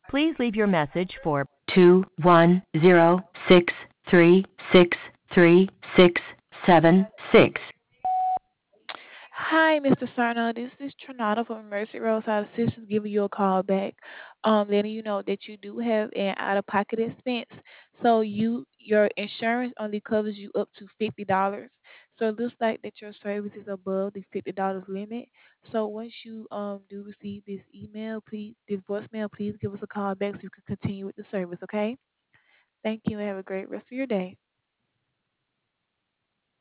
Please leave your message for 21063636676. Hi, Mr. Sarno. This is Trinata from Mercy Roadside Assistance giving you a call back, letting you know that you do have an out-of-pocket expense. So your insurance only covers you up to $50. So it looks like that your service is above the $50 limit. So once you do receive this voicemail, please give us a call back so you can continue with the service. Okay? Thank you and have a great rest of your day.